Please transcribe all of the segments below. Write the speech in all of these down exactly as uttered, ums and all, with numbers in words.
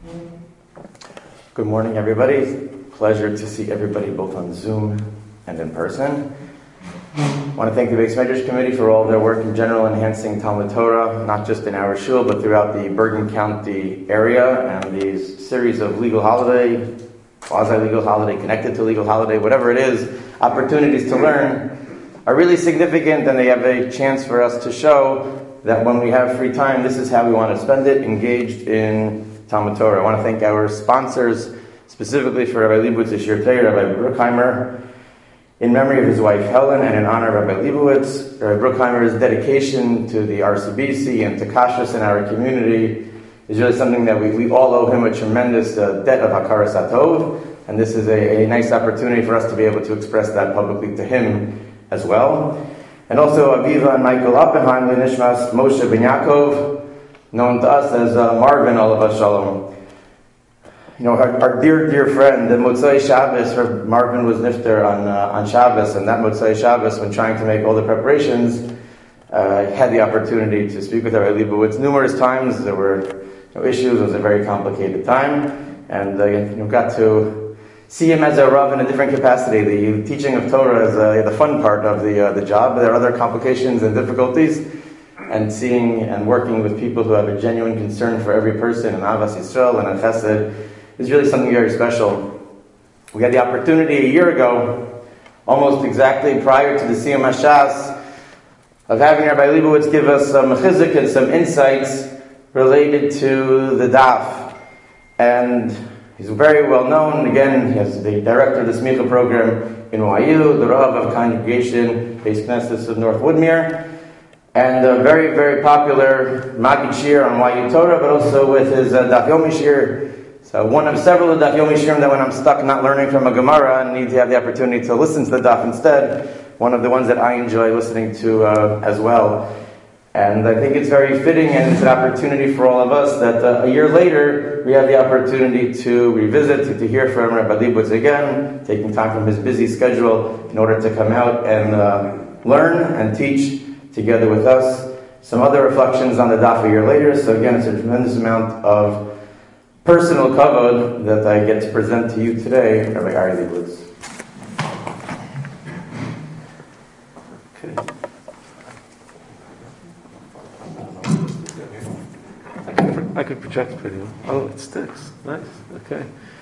Good morning, everybody. Pleasure to see everybody both on Zoom and in person. I want to thank the Beis Medrash Committee for all their work in general enhancing Talmud Torah, not just in our shul, but throughout the Bergen County area, and these series of legal holiday, quasi-legal holiday, connected to legal holiday, whatever it is, opportunities to learn are really significant, and they have a chance for us to show that when we have free time, this is how we want to spend it, engaged in Talmud Torah. I want to thank our sponsors, specifically for Rabbi Leibowitz this year today, Rabbi Bruckheimer, in memory of his wife Helen and in honor of Rabbi Leibowitz. Rabbi Bruckheimer's dedication to the R C B C and to Kashrus in our community is really something that we, we all owe him a tremendous uh, debt of Hakaras Hatov, and this is a, a nice opportunity for us to be able to express that publicly to him as well. And also Aviva and Michael Oppenheim, Nishmas Moshe Ben Yaakov, known to us as uh, Marvin, Olav Shalom. You know, our, our dear, dear friend, the Motzei Shabbos, her Marvin was nifter on uh, on Shabbos, and that Motzei Shabbos, when trying to make all the preparations, uh, had the opportunity to speak with Rabbi Leibowitz numerous times. There were you know, issues. It was a very complicated time, and uh, you know, got to see him as a Rav in a different capacity. The teaching of Torah is uh, the fun part of the uh, the job. There are other complications and difficulties. And seeing and working with people who have a genuine concern for every person in Avas Yisrael and in Chesed is really something very special. We had the opportunity a year ago, almost exactly prior to the Siyum HaShas, of having Rabbi Leibowitz give us some chizuk and some insights related to the Daf. And he's very well known. Again, he's the director of the Smicha program in Y U, the Rav of Congregation Beis Knesset of North Woodmere, and a very, very popular Magid Shir on Y U Torah, but also with his uh, Daf Yomi Shir. So one of several of Daf Yomi Shirim that when I'm stuck not learning from a Gemara and need to have the opportunity to listen to the Daf instead, one of the ones that I enjoy listening to uh, as well. And I think it's very fitting, and it's an opportunity for all of us that uh, a year later we have the opportunity to revisit, to, to hear from Rabbi Leibowitz again, taking time from his busy schedule in order to come out and uh, learn and teach together with us. Some other reflections on the Daf a year later. So again, it's a tremendous amount of personal kavod that I get to present to you today, Rabbi Ari Leibowitz. Okay. I could project pretty well. Oh, it sticks. Nice. Okay.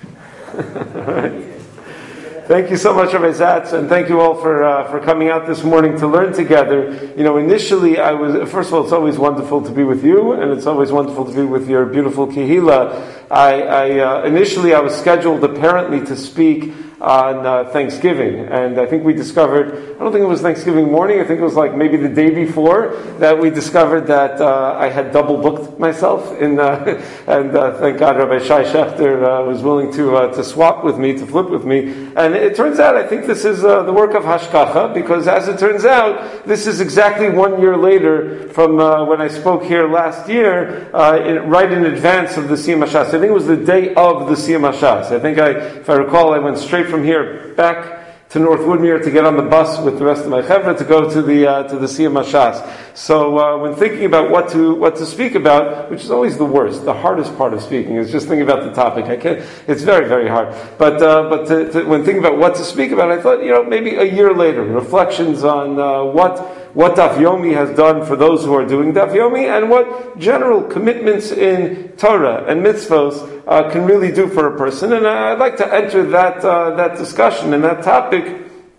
All right. Thank you so much, Rabbi Zatz, and thank you all for uh, for coming out this morning to learn together. You know, initially I was, first of all, it's always wonderful to be with you, and it's always wonderful to be with your beautiful Kehila. I, I uh, initially I was scheduled apparently to speak on uh, Thanksgiving, and I think we discovered, I don't think it was Thanksgiving morning, I think it was like maybe the day before, that we discovered that uh, I had double booked myself, in, uh, and uh, thank God Rabbi Shai Shechter uh, was willing to uh, to swap with me, to flip with me, and it turns out I think this is uh, the work of Hashkacha, because as it turns out, this is exactly one year later from uh, when I spoke here last year, uh, in, right in advance of the Siyum HaShas. I think it was the day of the Siyum HaShas. I think I, if I recall, I went straight from here back to North Woodmere to get on the bus with the rest of my chevra to go to the uh, to the Siyum HaShas. So uh, when thinking about what to what to speak about, which is always the worst, the hardest part of speaking is just thinking about the topic. I can't. It's very very hard. But uh, but to, to, when thinking about what to speak about, I thought you know maybe a year later, reflections on uh, what. what Daf Yomi has done for those who are doing Daf Yomi, and what general commitments in Torah and mitzvos uh, can really do for a person. And I'd like to enter that uh, that discussion and that topic.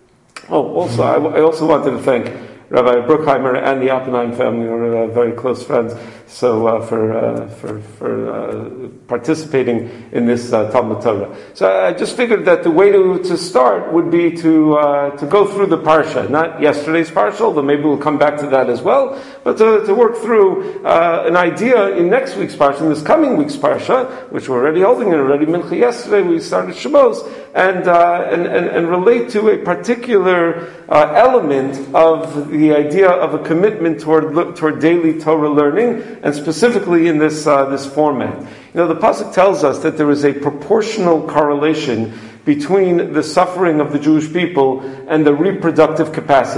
Oh, also, I, I also wanted to thank Rabbi Bruckheimer and the Oppenheim family, are uh, very close friends. So uh, for uh, for for uh, participating in this uh, Talmud Torah. So I just figured that the way to, to start would be to uh, to go through the parsha, not yesterday's parsha, although maybe we'll come back to that as well, but to, to work through uh, an idea in next week's parsha, in this coming week's parsha, which we're already holding, and already Mincha yesterday, we started Shabbos, and uh, and, and and relate to a particular uh, element of the idea of a commitment toward toward daily Torah learning. And specifically in this uh, this format, you know, the pasuk tells us that there is a proportional correlation between the suffering of the Jewish people and the reproductive capacity.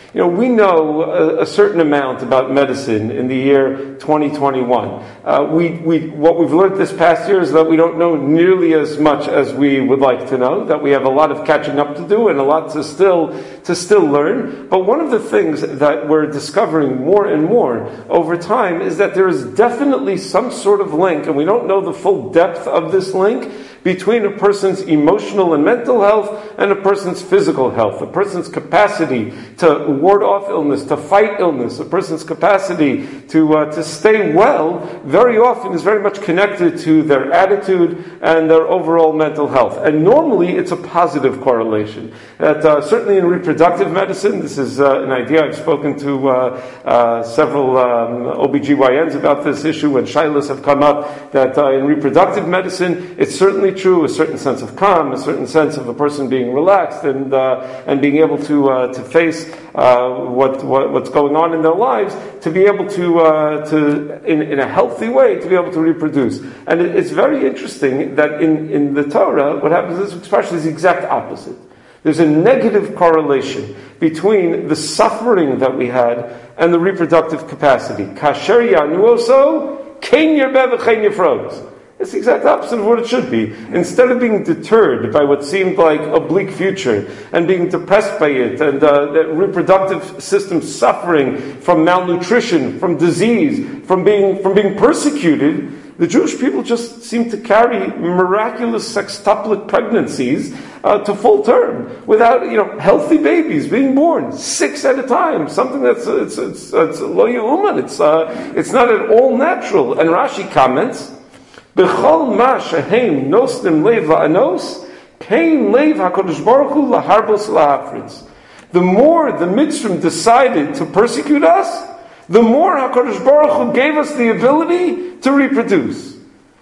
You know, we know a, a certain amount about medicine in the year twenty twenty-one. Uh, we, we, what we've learned this past year is that we don't know nearly as much as we would like to know, that we have a lot of catching up to do and a lot to still, to still learn. But one of the things that we're discovering more and more over time is that there is definitely some sort of link, and we don't know the full depth of this link, between a person's emotional and mental health and a person's physical health, a person's capacity to ward off illness, to fight illness, a person's capacity to uh, to stay well, very often is very much connected to their attitude and their overall mental health. And normally it's a positive correlation. That uh, certainly in reproductive medicine, this is uh, an idea I've spoken to uh, uh, several um, O B G Y Ns about this issue when shilas have come up, that uh, in reproductive medicine it's certainly true, a certain sense of calm, a certain sense of a person being relaxed and uh, and being able to uh, to face uh, what, what what's going on in their lives, to be able to uh, to in, in a healthy way to be able to reproduce. And it, it's very interesting that in, in the Torah, what happens is expression is the exact opposite. There's a negative correlation between the suffering that we had and the reproductive capacity. Kasher yanuoso, ken yerbeh v'chen yifroz. It's the exact opposite of what it should be. Instead of being deterred by what seemed like a bleak future and being depressed by it, and uh, the reproductive system suffering from malnutrition, from disease, from being from being persecuted, the Jewish people just seem to carry miraculous sextuplet pregnancies uh, to full term, without, you know, healthy babies being born, six at a time. Something that's it's it's it's lo yu'uman. It's uh, it's not at all natural. And Rashi comments, B'chol ma shehem nosnim leiv la'anos, kein leiv HaKadosh Baruch Hu laharbos lahafritz. The more the Mitzrim decided to persecute us, the more HaKadosh Baruch Hu gave us the ability to reproduce.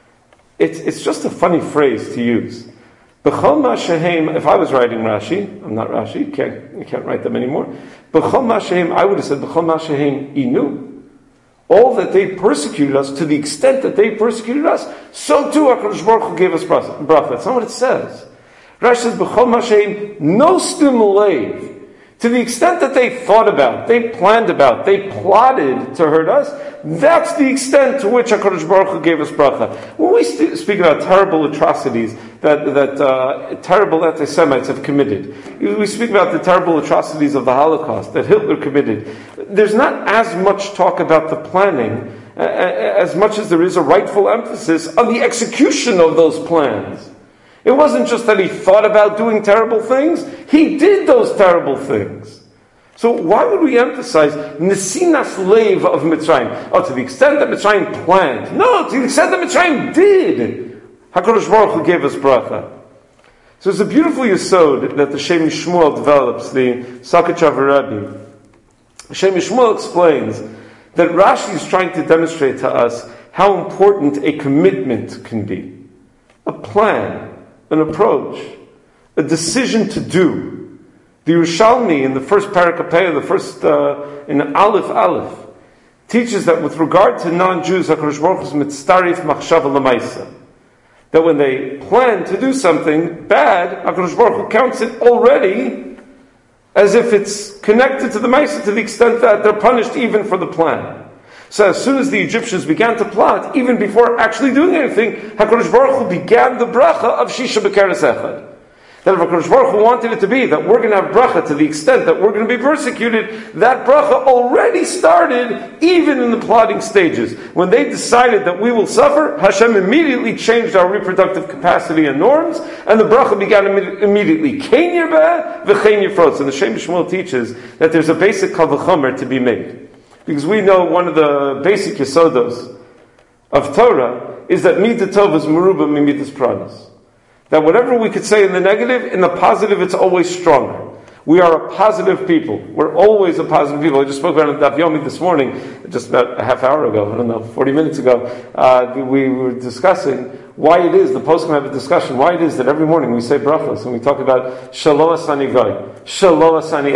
It's, it's just a funny phrase to use. B'chol ma shehem, if I was writing Rashi, I'm not Rashi, you can't, you can't write them anymore. B'chol ma shehem, I would have said, B'chol ma shehem inu. All that they persecuted us, to the extent that they persecuted us, so too HaKadosh Baruch Hu gave us bracha. That's not what it says. Rashi says, B'chol ma shehem nostim leiv. To the extent that they thought about, they planned about, they plotted to hurt us, that's the extent to which HaKadosh Baruch Hu gave us bracha. When we st- speak about terrible atrocities that, that uh, terrible anti-Semites have committed, we speak about the terrible atrocities of the Holocaust that Hitler committed, there's not as much talk about the planning uh, as much as there is a rightful emphasis on the execution of those plans. It wasn't just that he thought about doing terrible things, he did those terrible things. So why would we emphasize Nesinas Leiv of Mitzrayim? Oh, to the extent that Mitzrayim planned. No, to the extent that Mitzrayim did. HaKadosh Baruch Hu gave us bracha. So it's a beautiful yesod that the Shem Shmuel develops, the Sakachav Rebbe. Shem Shmuel explains that Rashi is trying to demonstrate to us how important a commitment can be. A plan. An approach, a decision to do. The Yerushalmi in the first parakapeh, the first uh, in Aleph Aleph, teaches that with regard to non-Jews, HaKadosh Baruch Hu is mitztarif machshava l'maisa. That when they plan to do something bad, HaKadosh Baruch Hu counts it already as if it's connected to the maisa, to the extent that they're punished even for the plan. So as soon as the Egyptians began to plot, even before actually doing anything, HaKadosh Baruch Hu began the bracha of Shisha B'keres Echad. That if HaKadosh Baruch Hu wanted it to be that we're going to have bracha to the extent that we're going to be persecuted, that bracha already started even in the plotting stages. When they decided that we will suffer, Hashem immediately changed our reproductive capacity and norms, and the bracha began Im- immediately. Kein yerbeh v'chein yifroz. And the Shem Shmuel teaches that there's a basic kal v'chomer to be made. Because we know one of the basic yesodos of Torah is that midah tov is meruba mimidas pranas. That whatever we could say in the negative, in the positive it's always stronger. We are a positive people. We're always a positive people. I just spoke about it at Daf Yomi this morning, just about a half hour ago, I don't know, forty minutes ago. Uh, we were discussing why it is, the poskim have a discussion, why it is that every morning we say brachos and we talk about Shalom Asani Goy, Shalom Asani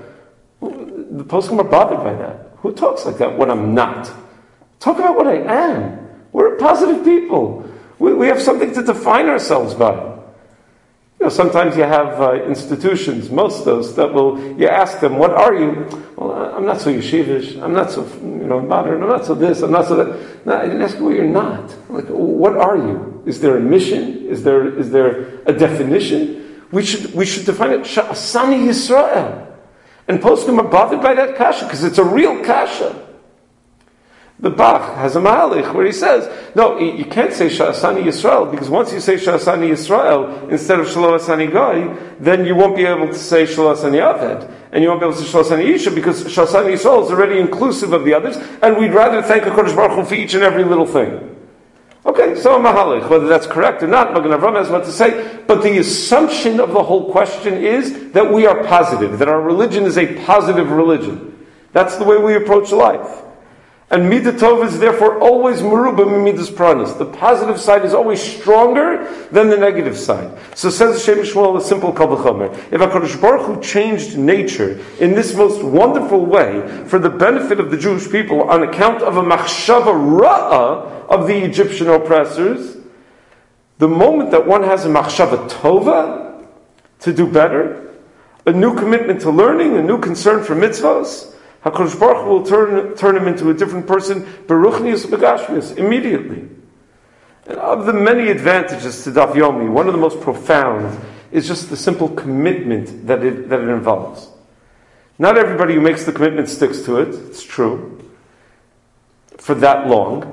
Eved. The poskim are bothered by that. Who talks like that when I'm not? Talk about what I am. We're positive people. We, we have something to define ourselves by. You know, sometimes you have uh, institutions, most of those, that will, you ask them, what are you? Well, I'm not so yeshivish, I'm not so, you know, modern, I'm not so this, I'm not so that. No, I didn't ask you what you're not. Like, what are you? Is there a mission? Is there is there a definition? We should we should define it, Sha'asani Yisrael. And poskim are bothered by that kasha, because it's a real kasha. The Bach has a mahalich where he says, no, you can't say Sha'asani Yisrael, because once you say Sha'asani Yisrael instead of Shelo Asani Goy, then you won't be able to say Shelo Asani Aved, and you won't be able to say Shelo Asani Isha, because Sha'asani Yisrael is already inclusive of the others, and we'd rather thank HaKadosh Baruch Hu for each and every little thing. Okay, so a mahalich, whether that's correct or not, Magen Avraham has what to say, but the assumption of the whole question is that we are positive, that our religion is a positive religion. That's the way we approach life. And Midah Tov is therefore always meruba midas pranis. The positive side is always stronger than the negative side. So says Shem Shmuel, a simple kal v'chomer. If HaKadosh Baruch Hu changed nature in this most wonderful way for the benefit of the Jewish people on account of a machshava ra'ah of the Egyptian oppressors, the moment that one has a machshava tova to do better, a new commitment to learning, a new concern for mitzvahs, HaKadosh Baruch Hu will turn, turn him into a different person, beruchnius begashmius, immediately. And of the many advantages to Daf Yomi, one of the most profound is just the simple commitment that it, that it involves. Not everybody who makes the commitment sticks to it, it's true, for that long.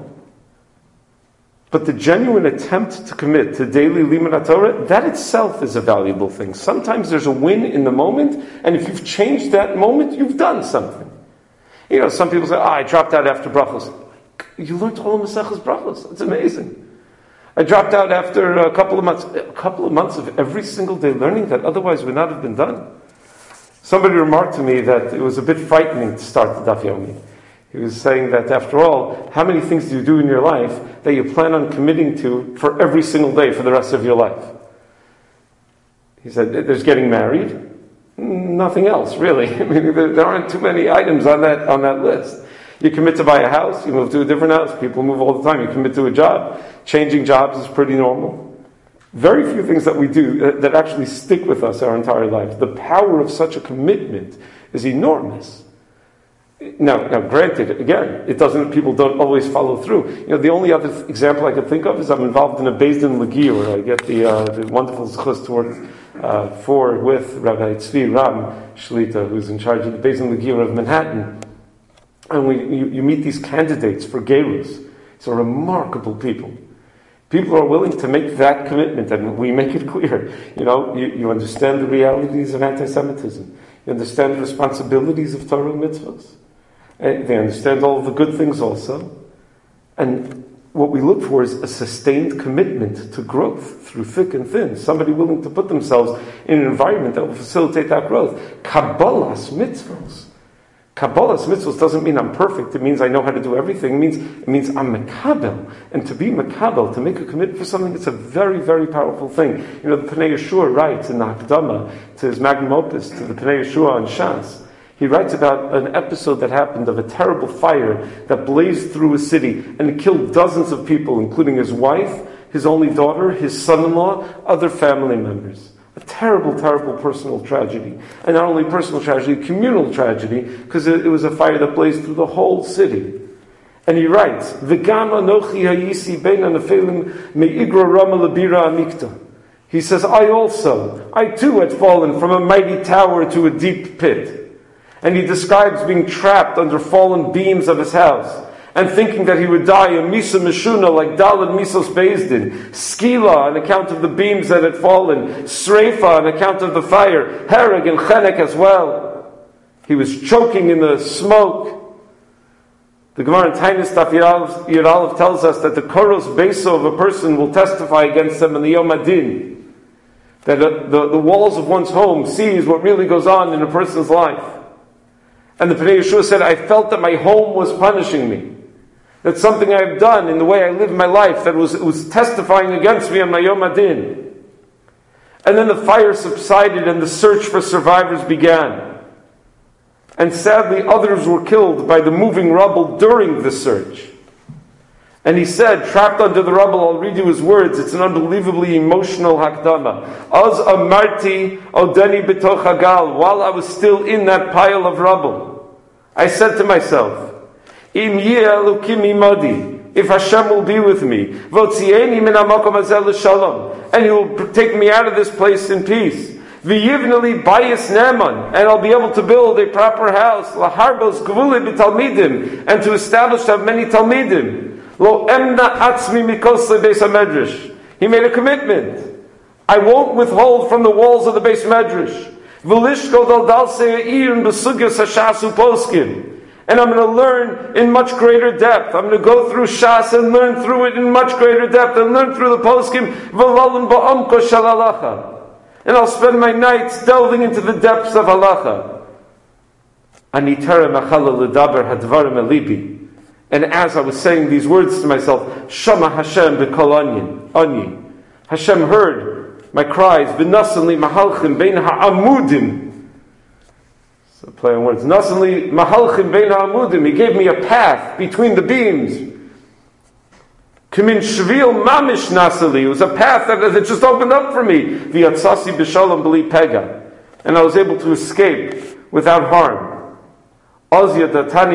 But the genuine attempt to commit to daily limud Torah, that itself is a valuable thing. Sometimes there's a win in the moment, and if you've changed that moment, you've done something. You know, some people say, oh, I dropped out after brachos. You learned all Masechus brachos. It's amazing. I dropped out after a couple of months. A couple of months of every single day learning that otherwise would not have been done. Somebody remarked to me that it was a bit frightening to start the Daf Yomi. He was saying that after all, how many things do you do in your life that you plan on committing to for every single day for the rest of your life? He said, there's getting married. Nothing else, really. I mean, there aren't too many items on that on that list. You commit to buy a house, you move to a different house. People move all the time. You commit to a job. Changing jobs is pretty normal. Very few things that we do that, that actually stick with us our entire lives. The power of such a commitment is enormous. Now, now, granted, again, it doesn't. People don't always follow through. You know, the only other th- example I could think of is I'm involved in a Beis Din Legi, where I get the uh, the wonderful zechus to work uh, for with Rabbi Tzvi Ram Shlita, who's in charge of the Beis Din Legi of Manhattan, and we you, you meet these candidates for gerus. It's a remarkable people. People are willing to make that commitment, and we make it clear. You know, you, you understand the realities of anti-Semitism. You understand the responsibilities of Torah and mitzvahs. They understand all of the good things also. And what we look for is a sustained commitment to growth through thick and thin. Somebody willing to put themselves in an environment that will facilitate that growth. Kabbalah's mitzvahs. Kabbalah's mitzvahs doesn't mean I'm perfect. It means I know how to do everything. It means, it means I'm mekabel. And to be mekabel, to make a commitment for something, it's a very, very powerful thing. You know, the Pnei Yeshua writes in the Hakdama to his magnum opus, to the Pnei Yeshua on Shas. He writes about an episode that happened of a terrible fire that blazed through a city and it killed dozens of people, including his wife, his only daughter, his son-in-law, other family members. A terrible, terrible personal tragedy. And not only personal tragedy, communal tragedy, because it, it was a fire that blazed through the whole city. And he writes, V'gam anochi hayisi bein hanefelim me'igra rama lebira amikta. He says, I also, I too had fallen from a mighty tower to a deep pit. And he describes being trapped under fallen beams of his house and thinking that he would die a misa mishuna like Dalad Misos Beis Din, skila on account of the beams that had fallen, sreifa on account of the fire, hereg and chenek as well. He was choking in the smoke. The Gemara in Tainis Daf Yud Aleph tells us that the koros beso of a person will testify against them in the Yom Adin. That the, the walls of one's home sees what really goes on in a person's life. And the Pnei Yeshua said, I felt that my home was punishing me. That something I have done in the way I live my life that was, was testifying against me on my Yom Adin. And then the fire subsided and the search for survivors began. And sadly, others were killed by the moving rubble during the search. And he said, trapped under the rubble, I'll read you his words. It's an unbelievably emotional hakdama. Az amarti odeni b'toch hagal. While I was still in that pile of rubble, I said to myself, Im yeh Elokim imadi, if Hashem will be with me, votzieni min hamakom hazeh l'shalom, and He will take me out of this place in peace. V'yivneli bayis neman, and I'll be able to build a proper house. Laharbos gvuli b'talmidim, and to establish to have many talmidim. Lo emna atzmi mikosle beis hamedrash. He made a commitment. I won't withhold from the walls of the beis medrash. V'lishko dal dal se'ir b'sugyas hashasu poskim. And I'm going to learn in much greater depth. I'm going to go through Shas and learn through it in much greater depth and learn through the poskim. V'lalim ba'amko shal halacha. And I'll spend my nights delving into the depths of halacha. Ani terem achala l'daber hadvarim elibi. And as I was saying these words to myself, Shama Hashem b'kol anyi. Hashem heard my cries. V'nasanli mahalchim bein ha'amudim. So play on words. Nasanli mahalchim bein ha'amudim. He gave me a path between the beams. Kimin shvil mamish nasali. It was a path that, that just opened up for me. V'yatzasi b'shalom b'li pega. And I was able to escape without harm. Then I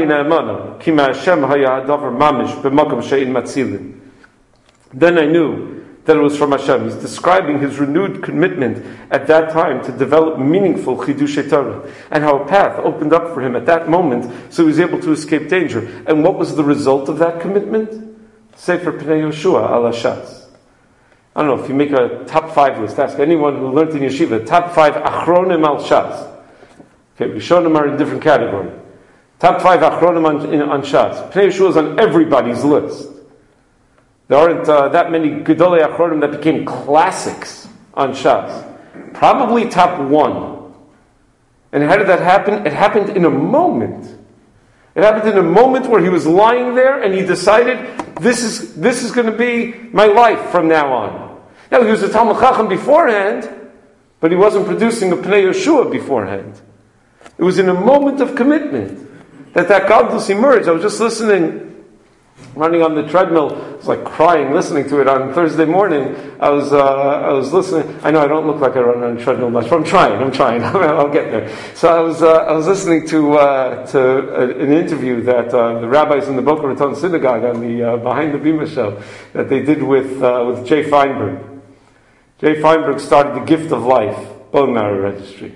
knew that it was from Hashem. He's describing his renewed commitment at that time to develop meaningful Chidushei Torah, and how a path opened up for him at that moment, so he was able to escape danger. And what was the result of that commitment? Sefer Pnei Yoshua al Hashas. I don't know, if you make a top five list, ask anyone who learned in yeshiva, top five achronim al Shas. Okay, Rishonim are in a different category. Top five achronim on, in, on Shas. Pnei Yeshua is on everybody's list. There aren't uh, that many Gedolei achronim that became classics on Shas. Probably top one. And how did that happen? It happened in a moment. It happened in a moment where he was lying there and he decided, this is this is going to be my life from now on. Now, he was a Talmud Chacham beforehand, but he wasn't producing a Pnei Yeshua beforehand. It was in a moment of commitment that that godless emerged. I was just listening, running on the treadmill. I was like crying, listening to it on Thursday morning. I was, uh, I was listening. I know I don't look like I run on a treadmill much, but I'm trying. I'm trying. I'll get there. So I was, uh, I was listening to uh, to a, an interview that uh, the rabbis in the Boca Raton synagogue on the uh, Behind the Bima show that they did with uh, with Jay Feinberg. Jay Feinberg started the Gift of Life bone marrow registry.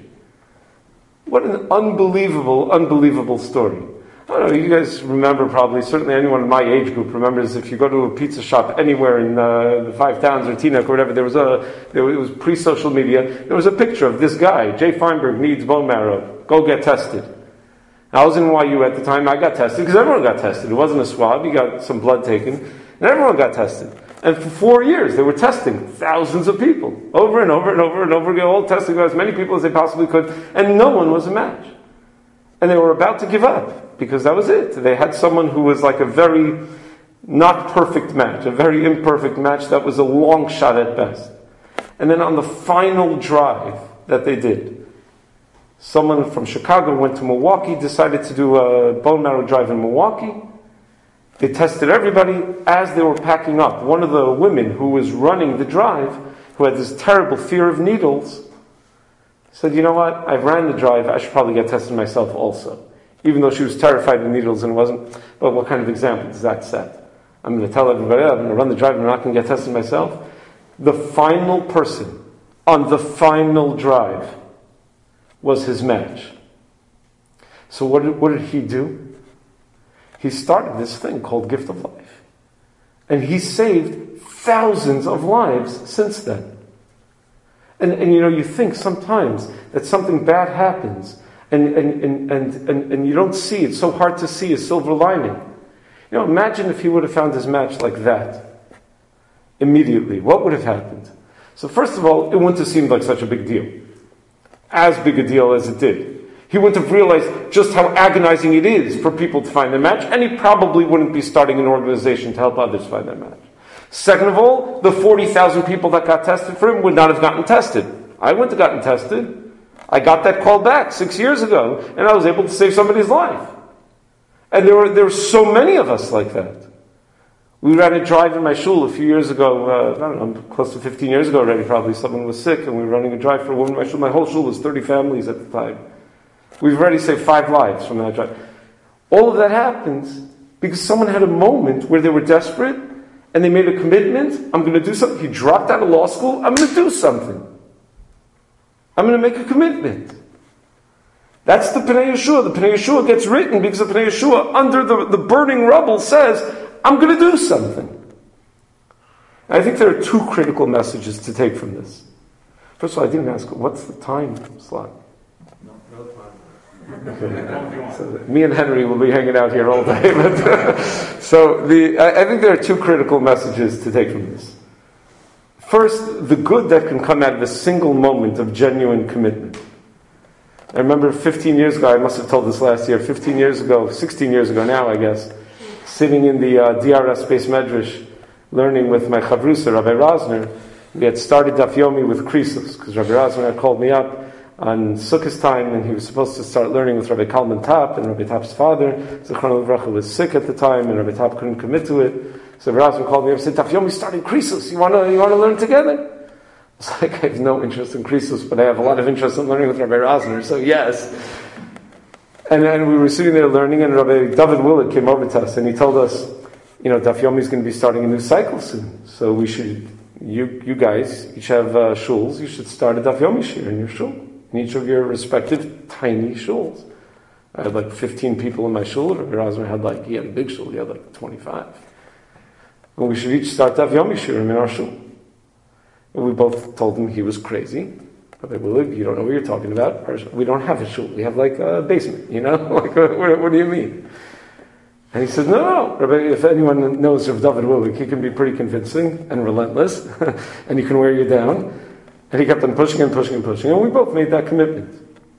What an unbelievable, unbelievable story. I don't know, you guys remember probably, certainly anyone in my age group remembers, if you go to a pizza shop anywhere in uh, the Five Towns or Teaneck or whatever, there was a, there, it was pre-social media, there was a picture of this guy, Jay Feinberg needs bone marrow, go get tested. I was in Y U at the time, I got tested, because everyone got tested. It wasn't a swab, you got some blood taken, and everyone got tested. And for four years, they were testing thousands of people, over and over and over and over again, all testing as many people as they possibly could, and no one was a match. And they were about to give up, because that was it. They had someone who was like a very not perfect match, a very imperfect match that was a long shot at best. And then on the final drive that they did, someone from Chicago went to Milwaukee, decided to do a bone marrow drive in Milwaukee. They tested everybody as they were packing up. One of the women who was running the drive, who had this terrible fear of needles, said, you know what, I've ran the drive, I should probably get tested myself also. Even though she was terrified of needles and wasn't, but what kind of example does that set? I'm going to tell everybody, I'm going to run the drive and I'm not going to get tested myself. The final person on the final drive was his match. So what did, what did he do? He started this thing called Gift of Life. And he saved thousands of lives since then. And, and you know, you think sometimes that something bad happens and, and, and, and, and, and you don't see, it's so hard to see a silver lining. You know, imagine if he would have found his match like that immediately. What would have happened? So first of all, it wouldn't have seemed like such a big deal. As big a deal as it did. He wouldn't have realized just how agonizing it is for people to find their match, and he probably wouldn't be starting an organization to help others find their match. Second of all, the forty thousand people that got tested for him would not have gotten tested. I wouldn't have gotten tested. I got that call back six years ago, and I was able to save somebody's life. And there were there were so many of us like that. We ran a drive in my shul a few years ago, uh, I don't know, close to fifteen years ago already probably. Someone was sick and we were running a drive for a woman in my shul. My whole shul was thirty families at the time. We've already saved five lives from that drive. All of that happens because someone had a moment where they were desperate and they made a commitment. I'm going to do something. He dropped out of law school. I'm going to do something. I'm going to make a commitment. That's the Pnei Yeshua. The Pnei Yeshua gets written because the Pnei Yeshua, under the, the burning rubble, says, I'm going to do something. I think there are two critical messages to take from this. First of all, I didn't ask, what's the time slot? No, no time. Okay. So me and Henry will be hanging out here all day. But, so the, I, I think there are two critical messages to take from this. First, the good that can come out of a single moment of genuine commitment. I remember fifteen years ago, I must have told this last year, fifteen years ago, sixteen years ago now, I guess, sitting in the uh, D R S Beis Medrash, learning with my chavrusa, Rabbi Rosner. We had started Daf Yomi with Krisos, because Rabbi Rosner had called me up on Sukkot time, and he was supposed to start learning with Rabbi Kalman Tap, and Rabbi Tap's father, Zichron Livracha, was sick at the time, and Rabbi Tap couldn't commit to it. So Rabbi Rosner called me up and said, Daf Yomi starting Krisos, you want to you want to learn together? It's like, I have no interest in Krisos, but I have a lot of interest in learning with Rabbi Rosner, so yes. And then we were sitting there learning, and Rabbi David Willett came over to us, and he told us, you know, Daf Yomi is going to be starting a new cycle soon, so we should, you you guys, each have uh, shuls, you should start a Daf Yomi shir in your shul, in each of your respective tiny shuls. I had like fifteen people in my shul, Rabbi Rosner had like, he had a big shul, he had like twenty-five. And we should each start Daf Yomi shir in our shul. And we both told him he was crazy. Rabbi Willard, you don't know what you're talking about. We don't have a shul. We have like a basement, you know? Like, what, what do you mean? And he said, no, no. Rabbi, if anyone knows of David Willard, he can be pretty convincing and relentless, and he can wear you down. And he kept on pushing and pushing and pushing, and we both made that commitment.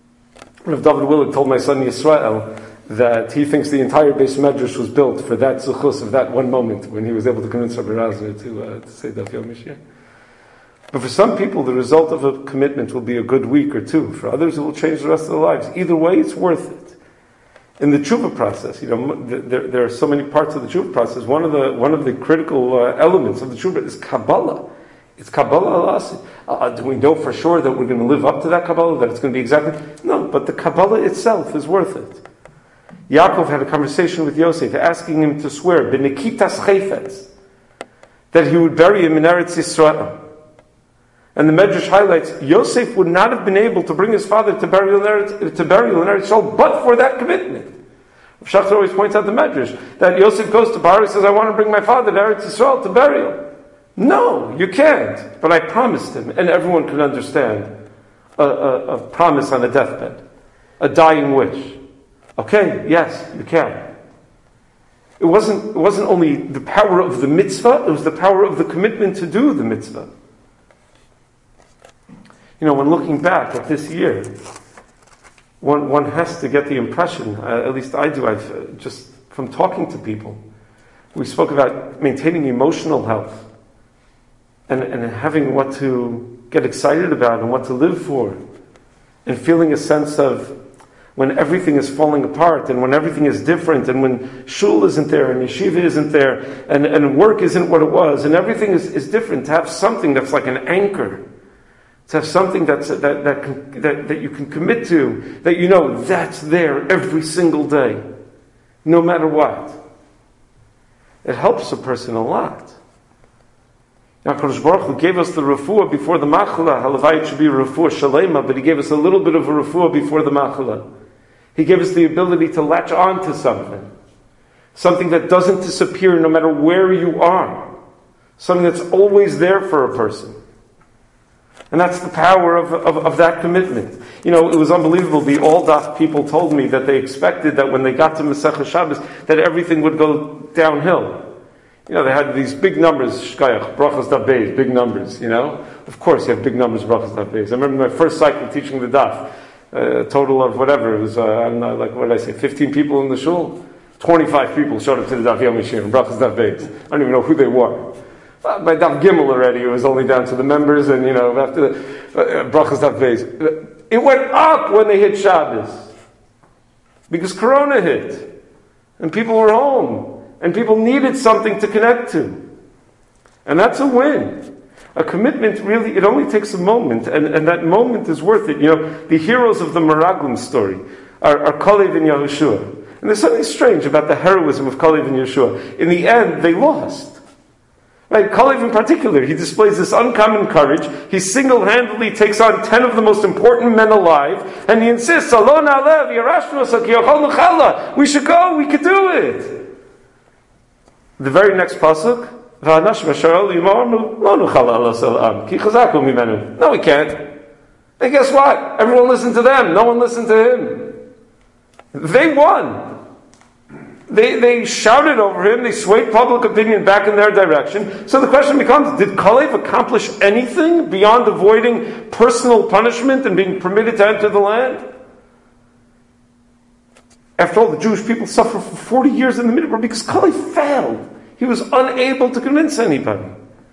Rav David Willard told my son Yisrael that he thinks the entire Beis Medrash was built for that zuchus of that one moment when he was able to convince Rabbi Rosner to, uh, to say Daf Yomi Shir. But for some people, the result of a commitment will be a good week or two. For others, it will change the rest of their lives. Either way, it's worth it. In the tshuva process, you know, there, there are so many parts of the tshuva process. One of the one of the critical uh, elements of the tshuva is Kabbalah. It's Kabbalah alasi. Uh, do we know for sure that we're going to live up to that Kabbalah? That it's going to be exactly no. But the Kabbalah itself is worth it. Yaakov had a conversation with Yosef, asking him to swear b'nekitas chayfetz that he would bury him in Eretz Yisrael. And the Medrash highlights, Yosef would not have been able to bring his father to burial in Eretz, to burial in Eretz Yisrael, but for that commitment. Shachter always points out the Medrash, that Yosef goes to Bar, he says, I want to bring my father to Eretz Yisrael to burial. No, you can't. But I promised him, and everyone could understand a, a, a promise on a deathbed, a dying wish. Okay, yes, you can. It wasn't, it wasn't only the power of the mitzvah, it was the power of the commitment to do the mitzvah. You know, when looking back at this year, one one has to get the impression, uh, at least I do, I've uh, just from talking to people, we spoke about maintaining emotional health and, and having what to get excited about and what to live for, and feeling a sense of when everything is falling apart and when everything is different and when shul isn't there and yeshiva isn't there and, and work isn't what it was and everything is, is different, to have something that's like an anchor. To have something that's, that, that, can, that, that you can commit to, that you know that's there every single day, no matter what. It helps a person a lot. HaKadosh Baruch Hu gave us the refuah before the machla. Halavai, it should be a refuah shalema, but He gave us a little bit of a refuah before the machla. He gave us the ability to latch on to something. Something that doesn't disappear no matter where you are. Something that's always there for a person. And that's the power of, of, of that commitment. You know, it was unbelievable. The All-Daf people told me that they expected that when they got to Masechah Shabbos, that everything would go downhill. You know, they had these big numbers, Shkayach, Brachas Daf Beis, big numbers, you know. Of course you have big numbers, Brachas Daf Beis. I remember my first cycle teaching the Daf, a total of whatever, it was, uh, I don't know, like, what did I say, fifteen people in the shul? twenty-five people showed up to the Daf Yomi Shir in Brachas Daf Beis. I don't even know who they were. By Daf Gimel already, it was only down to the members, and you know, after the uh, Brachas Daf Beis. It went up when they hit Shabbos. Because Corona hit. And people were home. and people needed something to connect to. And that's a win. A commitment really, it only takes a moment, and, and that moment is worth it. You know, the heroes of the Meraglim story are, are Kalev and Yahushua. And there's something strange about the heroism of Kalev and Yahushua. In the end, they lost. Right, Kalev in particular, he displays this uncommon courage. He single-handedly takes on ten of the most important men alive, and he insists, "Alon alev, yarashnu asaki yochol nuchala." We should go, we could do it. The very next pasuk, "V'hanash v'sharol yimarnu lo nuchala alasel am ki chazaku mimenu." No, we can't. And guess what? Everyone listened to them. No one listened to him. They won. They, they shouted over him, they swayed public opinion back in their direction. So the question becomes, did Kalev accomplish anything beyond avoiding personal punishment and being permitted to enter the land? After all, the Jewish people suffered for forty years in the Midbar because Kalev failed. He was unable to convince anybody.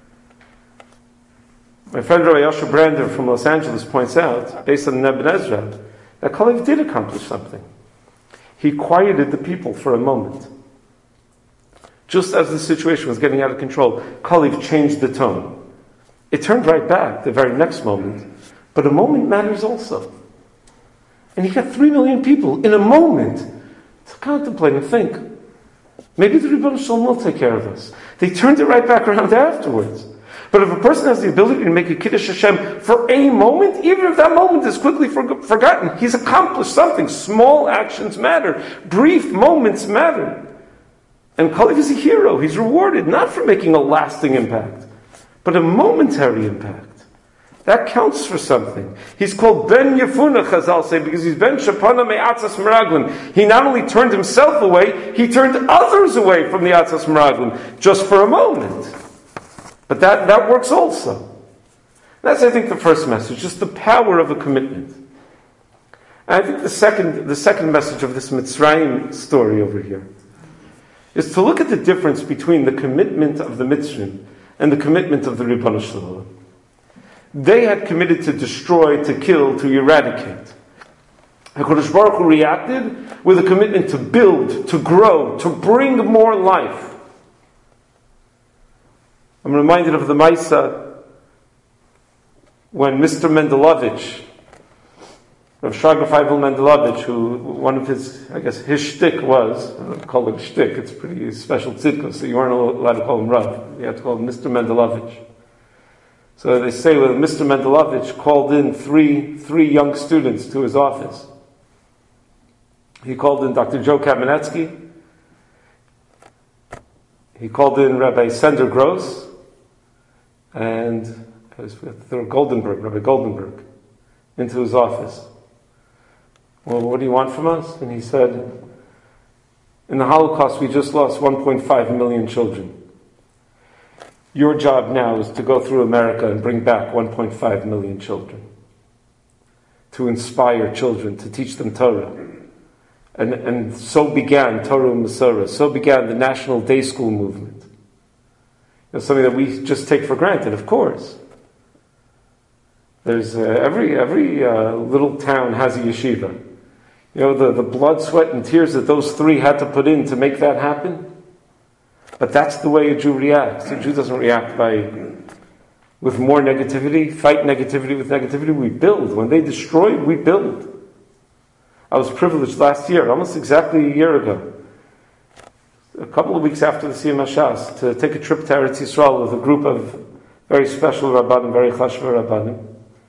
My friend Rabbi Yosha Brander from Los Angeles points out, based on Ibn Ezra, that Kalev did accomplish something. He quieted the people for a moment. Just as the situation was getting out of control, Kalev changed the tone. It turned right back the very next moment, but a moment matters also. And he got three million people in a moment to contemplate and think, maybe the Ribbon Shalom will take care of us. They turned it right back around afterwards. But if a person has the ability to make a Kiddush Hashem for a moment, even if that moment is quickly for, forgotten, he's accomplished something. Small actions matter. Brief moments matter. And Kalev is a hero. He's rewarded not for making a lasting impact, but a momentary impact. That counts for something. He's called Ben Yefuna, Chazal say, because he's Ben Shapana Me'atzas Meraglim. He not only turned himself away, he turned others away from the Atzas Meraglim, just for a moment. But that, that works also. That's, I think, the first message, just the power of a commitment. And I think the second, the second message of this Mitzrayim story over here is to look at the difference between the commitment of the Mitzrayim and the commitment of the Ribbon Shalom. They had committed to destroy, to kill, to eradicate. HaKadosh Baruch Hu reacted with a commitment to build, to grow, to bring more life. I'm reminded of the Maisa when Mister Mendelovich, Rav Shraga Feivel Mendelovich, who one of his, I guess, his shtick was, I don't call it shtick, it's pretty special tzidkos, so you weren't allowed to call him Rav. You had to call him Mister Mendelovich. So they say that Mister Mendelovich called in three, three young students to his office. He called in Doctor Joe Kamenetsky, he called in Rabbi Sender Gross, and I was with Goldenberg, Rabbi Goldenberg, into his office. Well, what do you want from us? And he said, in the Holocaust we just lost one point five million children. Your job now is to go through America and bring back one point five million children. To inspire children, to teach them Torah. And, and so began Torah and Masorah, so began the National Day School movement. It's something that we just take for granted, of course. There's uh, every every uh, little town has a yeshiva. You know, the, the blood, sweat, and tears that those three had to put in to make that happen. But that's the way a Jew reacts. A Jew doesn't react by with more negativity, fight negativity with negativity. We build. When they destroy, we build. I was privileged last year, almost exactly a year ago, a couple of weeks after the Siyum HaShas, to take a trip to Eretz Yisrael with a group of very special Rabbanim, very chashva Rabbanim.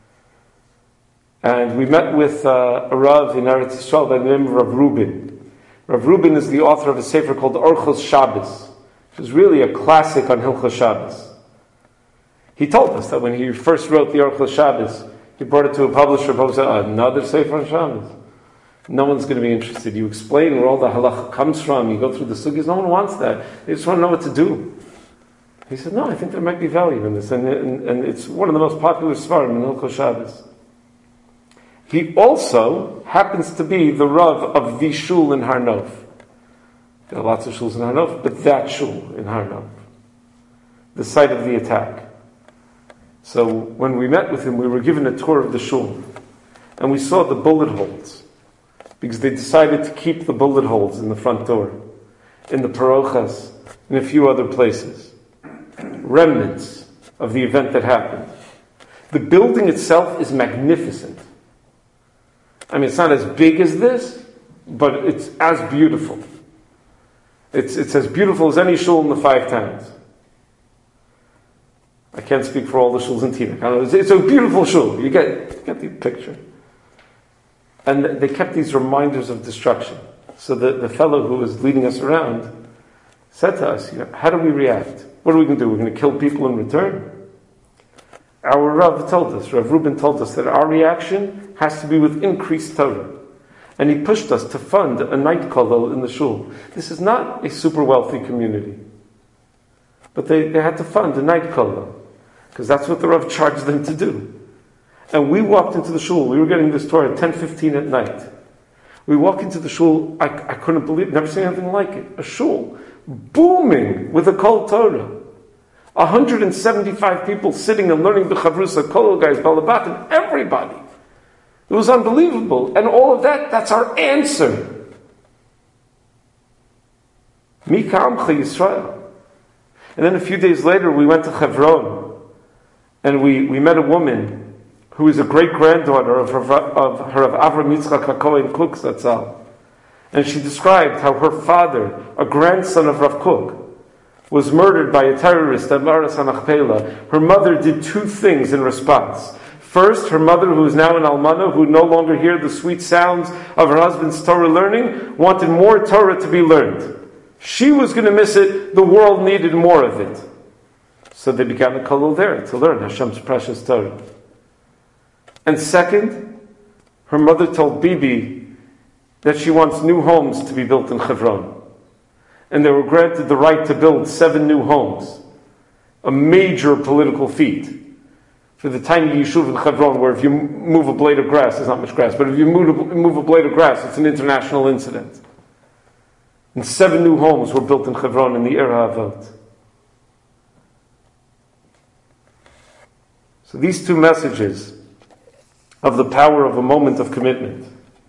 And we met with uh, a Rav in Eretz Yisrael by the name of Rav Rubin. Rav Rubin is the author of a sefer called Orchos Shabbos, which is really a classic on Hilchos Shabbos. He told us that when he first wrote the Orchos Shabbos, he brought it to a publisher, and said, another sefer on Shabbos. No one's going to be interested. You explain where all the halacha comes from. You go through the sugyas. No one wants that. They just want to know what to do. He said, no, I think there might be value in this. And, and, and it's one of the most popular svarim in Hilchos Shabbos. He also happens to be the Rav of the shul in Har Nof. There are lots of shuls in Har Nof, but that shul in Har Nof. The site of the attack. So when we met with him, we were given a tour of the shul. And we saw the bullet holes. Because they decided to keep the bullet holes in the front door. in the Parochas, in a few other places. Remnants of the event that happened. The building itself is magnificent. I mean, it's not as big as this, but it's as beautiful. It's, it's as beautiful as any shul in the five towns. I can't speak for all the shuls in Teaneck. It's, it's a beautiful shul. You get, you get the picture. And they kept these reminders of destruction. So the, the fellow who was leading us around said to us, you know, how do we react? What are we going to do? We're going to kill people in return? Our Rav told us, Rav Reuben told us that our reaction has to be with increased Torah. And he pushed us to fund a night kollel in the shul. This is not a super wealthy community. But they, they had to fund a night kollel. Because that's what the Rav charged them to do. And we walked into the shul. We were getting this Torah at ten fifteen at night. We walk into the shul. I, I couldn't believe, never seen anything like it. A shul booming with a kol Torah. one hundred seventy-five people sitting and learning the Chavrusa, Kol guys, Balabat, everybody. It was unbelievable. And all of that, that's our answer. Mika Amcha Yisrael. And then a few days later, we went to Hebron. And we, we met a woman who is a great-granddaughter of her, of her of Avram Yitzchak HaKohen Kook Zatzal. And she described how her father, a grandson of Rav Kook, was murdered by a terrorist at Maras HaMachpelah. Her mother did two things in response. First, her mother, who is now an almana, who no longer hear the sweet sounds of her husband's Torah learning, wanted more Torah to be learned. She was going to miss it. The world needed more of it. So they began a kollel there to learn Hashem's precious Torah. And second, her mother told Bibi that she wants new homes to be built in Hebron. And they were granted the right to build seven new homes. A major political feat. For the tiny yeshuv in Hebron, where if you move a blade of grass, there's not much grass, but if you move a, move a blade of grass, it's an international incident. And seven new homes were built in Hebron in the Ir HaAvot. So these two messages of the power of a moment of commitment.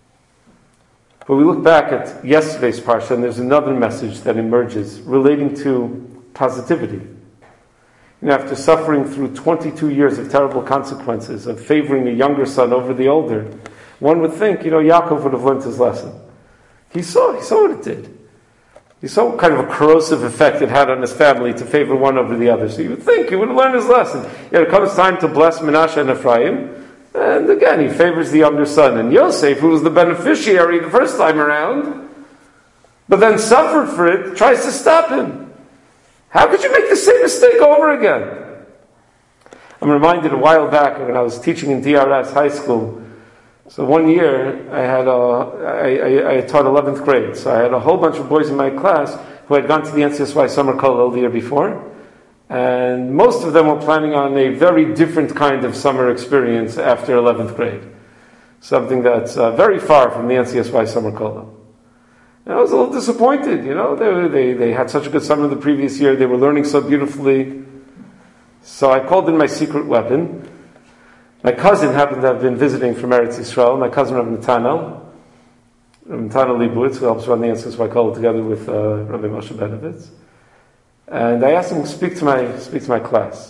But we look back at yesterday's parsha, and there's another message that emerges relating to positivity. You know, after suffering through twenty-two years of terrible consequences of favoring the younger son over the older, one would think, you know, Yaakov would have learned his lesson. He saw, he saw what it did. He saw what kind of a corrosive effect it had on his family to favor one over the other. So you would think he would have learned his lesson. Yet it comes time to bless Menashe and Ephraim, and again he favors the younger son. And Yosef, who was the beneficiary the first time around, but then suffered for it, tries to stop him. How could you make the same mistake over again? I'm reminded a while back when I was teaching in D R S high school. So one year I had a, I, I, I taught eleventh grade. So I had a whole bunch of boys in my class who had gone to the N C S Y summer kollel the year before, and most of them were planning on a very different kind of summer experience after eleventh grade, something that's uh, very far from the N C S Y summer kollel. And I was a little disappointed, you know. They, they they had such a good summer the previous year. They were learning so beautifully. So I called in my secret weapon. My cousin happened to have been visiting from Eretz Yisrael. My cousin Rav Natanel, Rav Natanel Leibowitz, who helps run the N C S Y kollel together with uh, Rabbi Moshe Benovitz. And I asked him to speak to my speak to my class.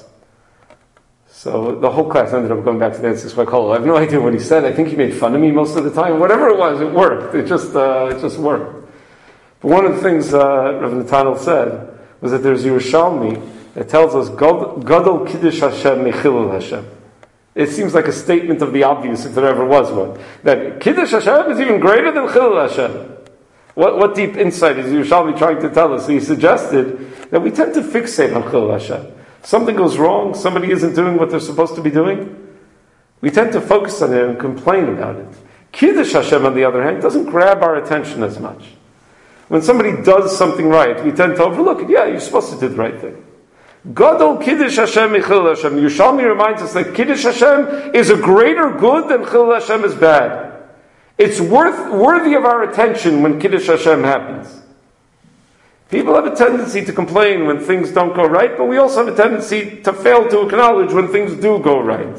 So the whole class ended up going back to the N C S Y kollel. I have no idea what he said. I think he made fun of me most of the time. Whatever it was, it worked. It just uh, it just worked. But one of the things uh, Rav Natanel said was that there's Yerushalmi that tells us Gadol Kiddush Hashem Mechilul Hashem. It seems like a statement of the obvious, if there ever was one. That Kiddush Hashem is even greater than Chilul Hashem. What, what deep insight is Yerushalmi trying to tell us? So he suggested that we tend to fixate on Chilul Hashem. Something goes wrong, somebody isn't doing what they're supposed to be doing, we tend to focus on it and complain about it. Kiddush Hashem, on the other hand, doesn't grab our attention as much. When somebody does something right, we tend to overlook it. Yeah, you're supposed to do the right thing. Gadol Kiddush Hashem Chilul Hashem. Yerushalmi reminds us that Kiddush Hashem is a greater good than Chilul Hashem is bad. It's worth, worthy of our attention when Kiddush Hashem happens. People have a tendency to complain when things don't go right, but we also have a tendency to fail to acknowledge when things do go right.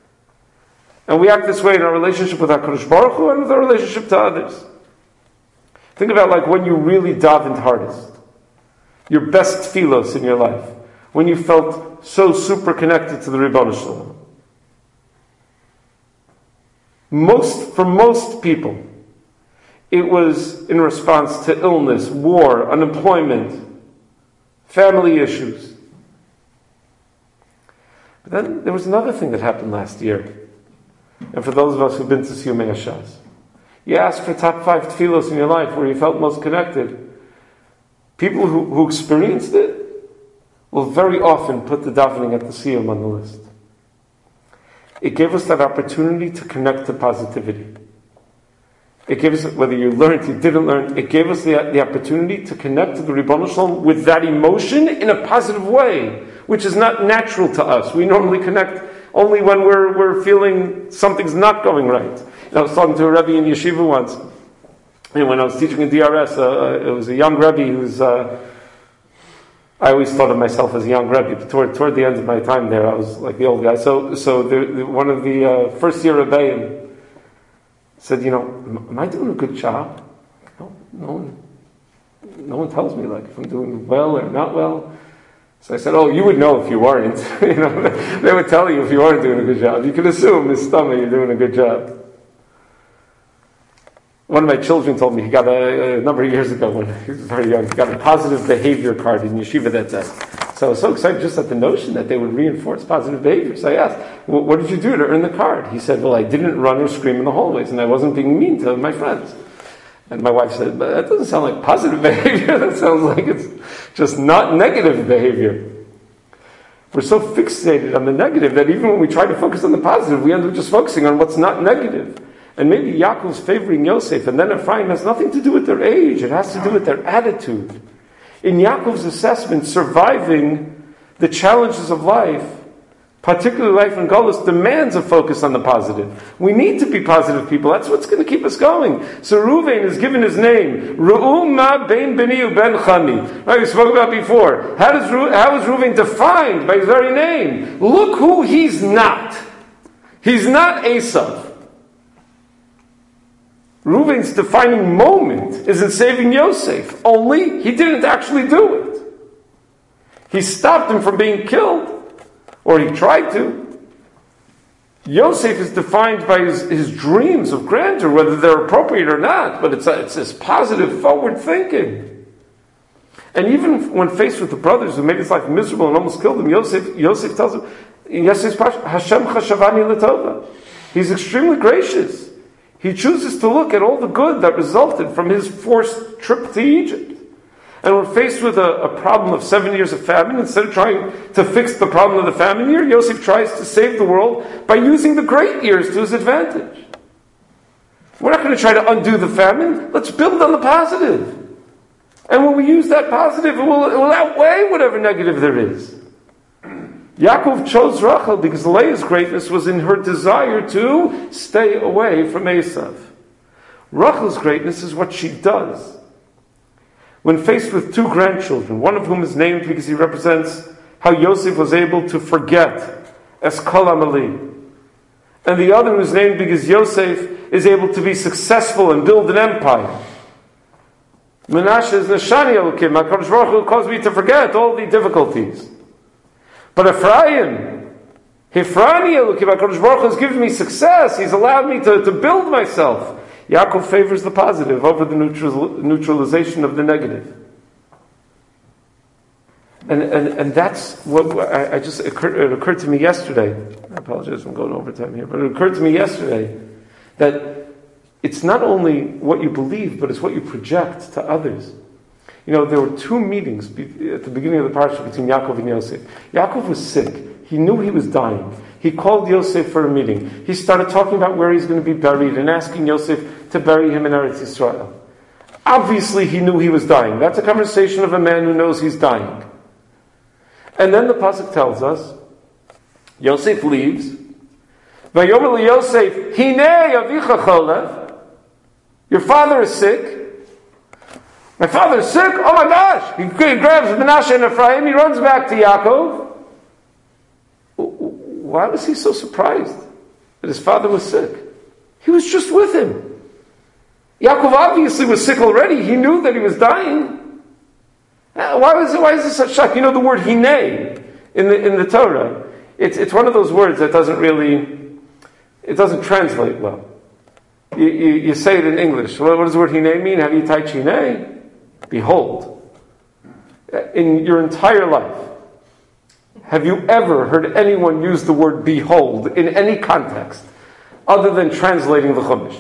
And we act this way in our relationship with HaKadosh Baruch Hu and with our relationship to others. Think about like when you really davened hardest. your best tefillos in your life, when you felt so super connected to the Ribono Shel Olam? Most, for most people, it was in response to illness, war, unemployment, family issues. But then there was another thing that happened last year. And for those of us who've been to Siyumei Hashas, you ask for top five tefillos in your life where you felt most connected. People who, who experienced it will very often put the davening at the siyum on the list. It gave us that opportunity to connect to positivity. It gave us, whether you learned, you didn't learn, it gave us the, the opportunity to connect to the Ribono Shel Olam with that emotion in a positive way, which is not natural to us. We normally connect only when we're, we're feeling something's not going right. And I was talking to a Rebbe in Yeshiva once, and when I was teaching in D R S, uh, it was a young Rebbe who's, uh, I always thought of myself as a young Rebbe, but toward, toward the end of my time there, I was like the old guy. So so the, the, one of the uh, first year Rebbeim said, you know, am I doing a good job? No, no one, no one tells me like if I'm doing well or not well. So I said, oh, you would know if you weren't. you know, they would tell you if you weren't doing a good job. You can assume his stomach you're doing a good job. One of my children told me he got a, a number of years ago when he was very young, he got a positive behavior card in yeshiva that day. So I was so excited just at the notion that they would reinforce positive behavior. So I asked, well, what did you do to earn the card? He said, well, I didn't run or scream in the hallways and I wasn't being mean to my friends. And my wife said, but that doesn't sound like positive behavior. That sounds like it's just not negative behavior. We're so fixated on the negative that even when we try to focus on the positive, we end up just focusing on what's not negative. And maybe Yaakov's favoring Yosef and then Ephraim has nothing to do with their age. It has to do with their attitude. In Yaakov's assessment, surviving the challenges of life, particularly life in Golus, demands a focus on the positive. We need to be positive people. That's what's going to keep us going. So Reuven is given his name. Ru'um ma ben beni uben chami. Right, we spoke about before. How does how is Reuven defined by his very name? Look who he's not. He's not Esav. Reuven's defining moment is in saving Yosef. Only he didn't actually do it. He stopped him from being killed. Or he tried to. Yosef is defined by his, his dreams of grandeur, whether they're appropriate or not, but it's, a, it's this positive, forward thinking. And even when faced with the brothers who made his life miserable and almost killed him, Yosef, Yosef tells him, Yosef Hashem chashavani l'tova. He's extremely gracious. He chooses to look at all the good that resulted from his forced trip to Egypt. And we're faced with a, a problem of seven years of famine. Instead of trying to fix the problem of the famine year, Yosef tries to save the world by using the great years to his advantage. We're not going to try to undo the famine. Let's build on the positive. And when we use that positive, it will, it will outweigh whatever negative there is. Yaakov chose Rachel because Leah's greatness was in her desire to stay away from Esav. Rachel's greatness is what she does. When faced with two grandchildren, one of whom is named because he represents how Yosef was able to forget Eskol Amali, and the other is named because Yosef is able to be successful and build an empire. Menashe is Neshani Elokim. HaKadosh Baruch Hu caused me to forget all the difficulties. But Ephraim, Hifrani Elokim, HaKadosh Baruch Hu has given me success. He's allowed me to, to build myself. Yaakov favors the positive over the neutral, neutralization of the negative. And and, and that's what I, I just occurred, it occurred to me yesterday. I apologize, I'm going over time here, but it occurred to me yesterday that it's not only what you believe, but it's what you project to others. You know, there were two meetings at the beginning of the parsha between Yaakov and Yosef. Yaakov was sick. He knew he was dying. He called Yosef for a meeting. He started talking about where he's going to be buried and asking Yosef to bury him in Eretz Yisrael. Obviously, he knew he was dying. That's a conversation of a man who knows he's dying. And then the pasuk tells us, Yosef leaves. Vayomer Yosef, Hinei avicha cholev. Your father is sick. My father is sick? Oh my gosh! He grabs Menashe and Ephraim. He runs back to Yaakov. Why was he so surprised that his father was sick? He was just with him. Yaakov obviously was sick already. He knew that he was dying. Uh, Why was it, why is this such shock? You know the word hinei in the in the Torah. It's it's one of those words that doesn't really, it doesn't translate well. You, you, you say it in English. What, what does the word hinei mean? How do you type hinei? Behold. In your entire life, have you ever heard anyone use the word behold in any context other than translating the Chumash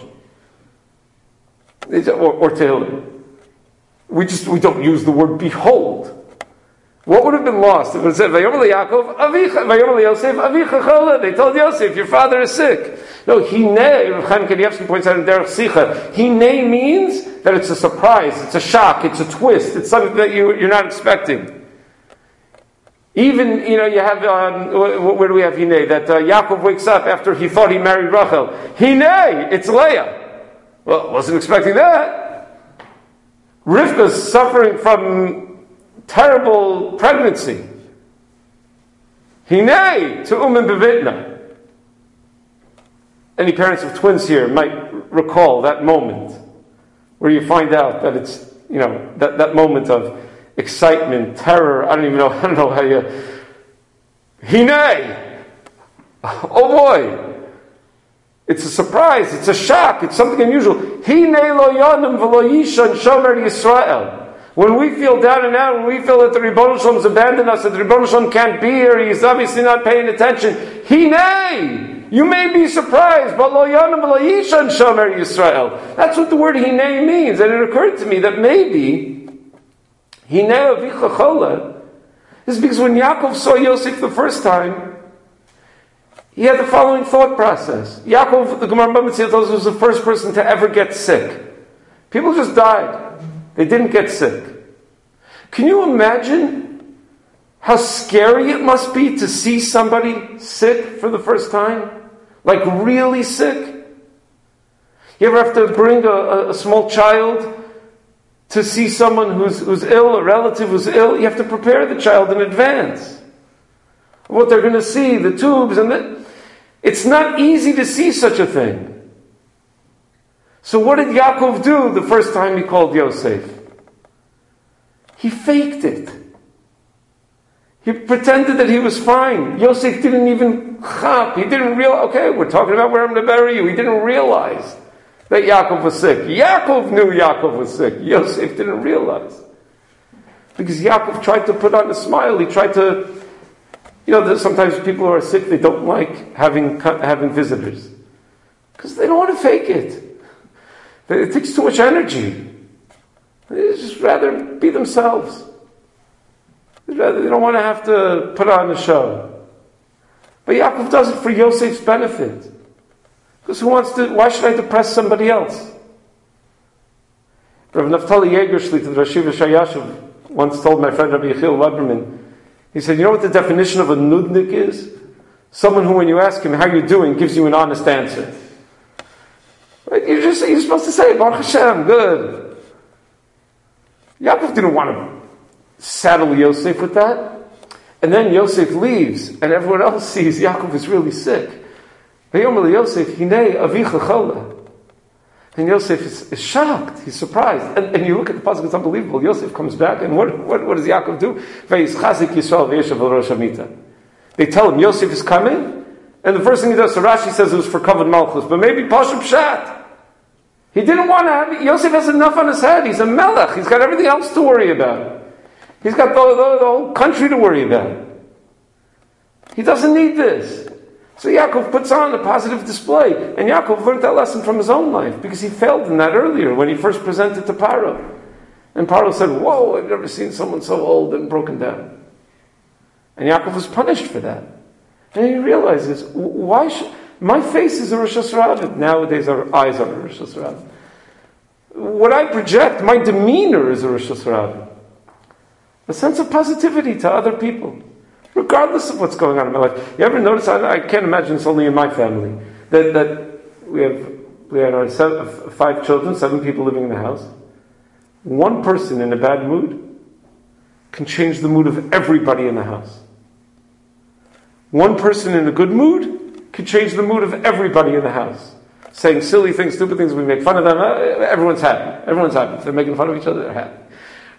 or, or Tehillim? We just we don't use the word behold. What would have been lost if it said Vayomer Yaakov Avicha, Vayomer Yosef Avicha Chola? They told Yosef, your father is sick. No, Hinei, Rav Chaim Kanievsky points out in Derech Sicha, Hinei means that it's a surprise, it's a shock, it's a twist, it's something that you, you're not expecting. Even, you know, you have, um, where do we have Hinei? That uh, Yaakov wakes up after he thought he married Rachel. Hinei, it's Leah. Well, wasn't expecting that. Rivka's suffering from terrible pregnancy. Hinei to Umm Bevitna. Any parents of twins here might recall that moment where you find out that it's, you know, that, that moment of excitement, terror, I don't even know, I don't know how you... Hinei! Oh boy! It's a surprise, it's a shock, it's something unusual. Hinei lo yonim v'lo yishan shomer Yisrael. When we feel down and out, when we feel that the Ribono Shalom has abandoned us, that the Ribono Shalom can't be here, he's obviously not paying attention. Hinei! You may be surprised, but lo yonim v'lo yishan shomer Yisrael. That's what the word hinei means. And it occurred to me that maybe hinei avicha chola is because when Yaakov saw Yosef the first time, he had the following thought process. Yaakov, the Gemara Bava Metzia tells us, was the first person to ever get sick. People just died. They didn't get sick. Can you imagine how scary it must be to see somebody sick for the first time? Like really sick? You ever have to bring a, a, a small child to see someone who's, who's ill, a relative who's ill? You have to prepare the child in advance. What they're going to see, the tubes, and the... It's not easy to see such a thing. So what did Yaakov do the first time he called Yosef? He faked it. He pretended that he was fine. Yosef didn't even chap. He didn't realize, okay, we're talking about where I'm going to bury you. He didn't realize that Yaakov was sick. Yaakov knew Yaakov was sick. Yosef didn't realize. Because Yaakov tried to put on a smile. He tried to, you know, sometimes people who are sick, they don't like having having visitors. Because they don't want to fake it. It takes too much energy. They just rather be themselves. They don't want to have to put on a show. But Yaakov does it for Yosef's benefit. Because who wants to, why should I depress somebody else? Rav Naftali Yeager Shlita, the Rosh Yeshiva Shayashuv, once told my friend Rabbi Yechiel Weberman, he said, you know what the definition of a nudnik is? Someone who, when you ask him, how are you doing, gives you an honest answer. Right? You're, just, you're supposed to say, Baruch Hashem, good. Yaakov didn't want to saddle Yosef with that. And then Yosef leaves, and everyone else sees Yaakov is really sick. Vayomer Yosef, Hinei avicha chola. And Yosef is, is shocked. He's surprised. And, and you look at the pasuk; it's unbelievable. Yosef comes back, and what, what, what does Yaakov do? Vayischazik Yisrael v'yeshav al rosh hamita. They tell him Yosef is coming, and the first thing he does, so Rashi says it was for covered malchus, but maybe Pashut Pshat. He didn't want to have, Yosef has enough on his head. He's a melech. He's got everything else to worry about. He's got the, the, the whole country to worry about. He doesn't need this. So Yaakov puts on a positive display. And Yaakov learned that lesson from his own life, because he failed in that earlier when he first presented to Paro. And Paro said, whoa, I've never seen someone so old and broken down. And Yaakov was punished for that. And he realizes, why should... My face is a Rosh Hashanah. Nowadays our eyes are a Rosh Hashanah. What I project, my demeanor is a Rosh Hashanah. A sense of positivity to other people, regardless of what's going on in my life. You ever notice, I, I can't imagine it's only in my family, that, that we have we had our seven, five children, seven people living in the house. One person in a bad mood can change the mood of everybody in the house. One person in a good mood can change the mood of everybody in the house. Saying silly things, stupid things, we make fun of them, everyone's happy. Everyone's happy. If they're making fun of each other, they're happy.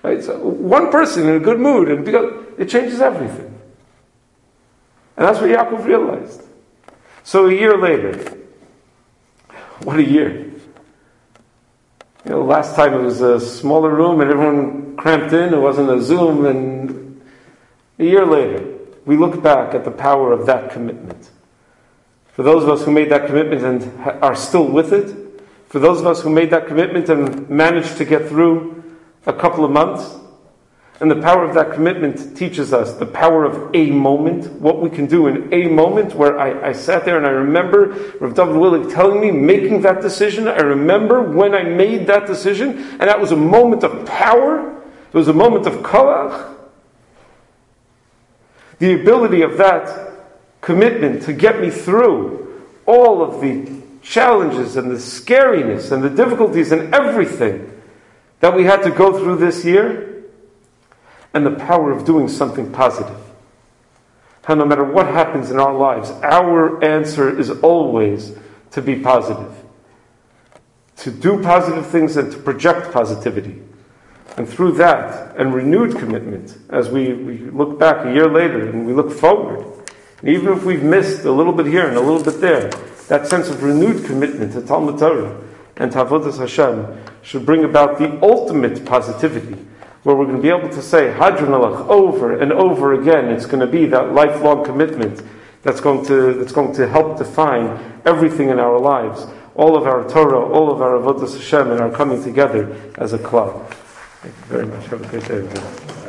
Right? So one person in a good mood, and because it changes everything. And that's what Yaakov realized. So a year later, what a year. You know, last time it was a smaller room and everyone cramped in, it wasn't a Zoom, and a year later, we look back at the power of that commitment. For those of us who made that commitment and ha- are still with it, for those of us who made that commitment and managed to get through a couple of months, and the power of that commitment teaches us the power of a moment, what we can do in a moment, where I, I sat there and I remember Rav David Willig telling me, making that decision. I remember when I made that decision, and that was a moment of power. It was a moment of koach. The ability of that commitment to get me through all of the challenges and the scariness and the difficulties and everything that we had to go through this year, and the power of doing something positive. How no matter what happens in our lives, our answer is always to be positive. To do positive things and to project positivity. And through that, and renewed commitment, as we, we look back a year later and we look forward, and even if we've missed a little bit here and a little bit there, that sense of renewed commitment to Talmud Torah and to Avodas Hashem should bring about the ultimate positivity, where we're going to be able to say Hadran Alach over and over again. It's going to be that lifelong commitment that's going to that's going to help define everything in our lives, all of our Torah, all of our Avodas Hashem, and our coming together as a club. Thank you very much. Have a great day, everyone.